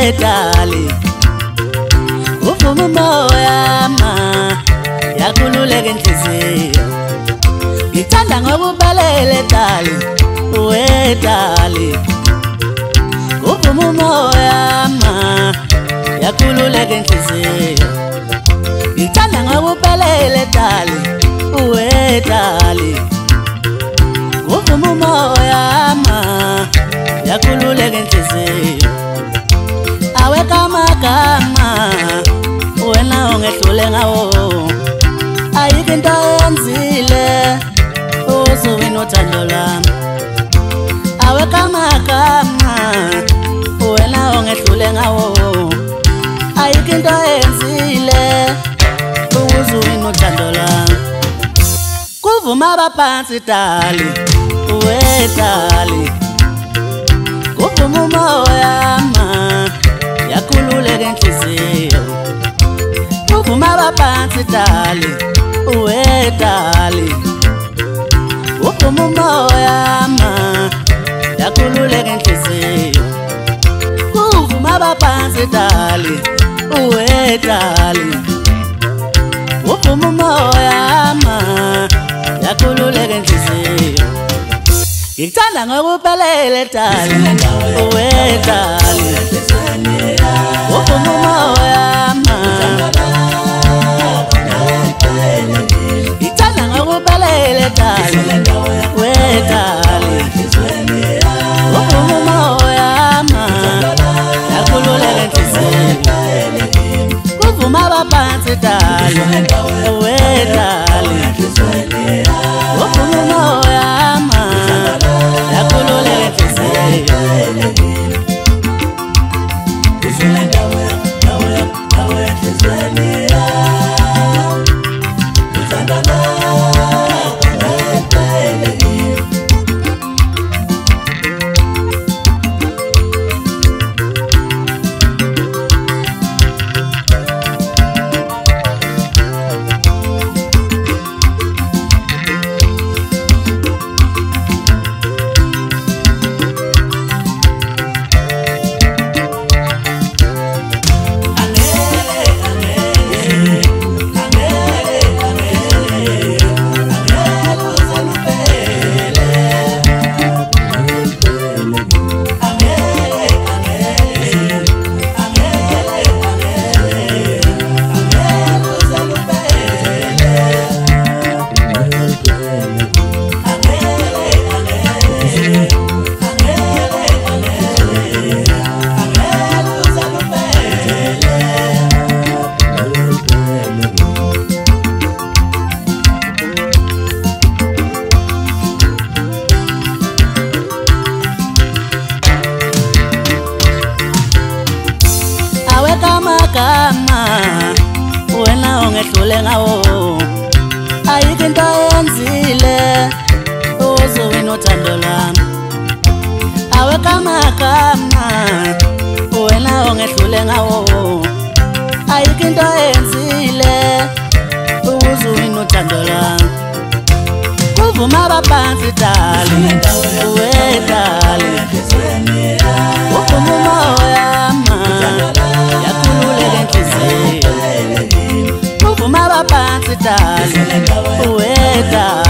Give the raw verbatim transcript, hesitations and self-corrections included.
dali uvuma umoya ma yakhululeke inhliziyo ngithanda ngokubelele dali we dali uvuma umoya ma yakhululeke inhliziyo ngithanda ngokubelele dali we dali uvuma umoya ma yakhululeke inhliziyo awe kama kama wena ongehlule ngawo ayikho into yenzile uzuwina uthando lami awe kama kama wena ongehlule ngawo ayikho into yenzile uzuwina uthando lami kuvuma abaphansi dali we dali kuvuma umoya ma yakhululeke inhliziyo kuvuma abaphansi dali we dali kuvuma umoya ma yakhululeke inhliziyo kuvuma abaphansi dali we dali kuvuma umoya ma yakhululeke inhliziyo ngithanda ngokubelele dali we dali uvuma umoya ma ngithanda ngokubelele dali we dali uvuma umoya ma yakhululeke inhliziyo kuvuma abaphansi dali we dali uvuma umoya ma yakhululeke inhliziyo kama wena ongehlule ngawo ayikho into yenzile uzuwina uthando lami awe kama kama wena ongehlule ngawo ayikho into yenzile uzuwina uthando lami kuvuma abaphansi dali we dali uvuma umoya ma yakhululeke inhliziyo kuvuma abaphansi dali we dali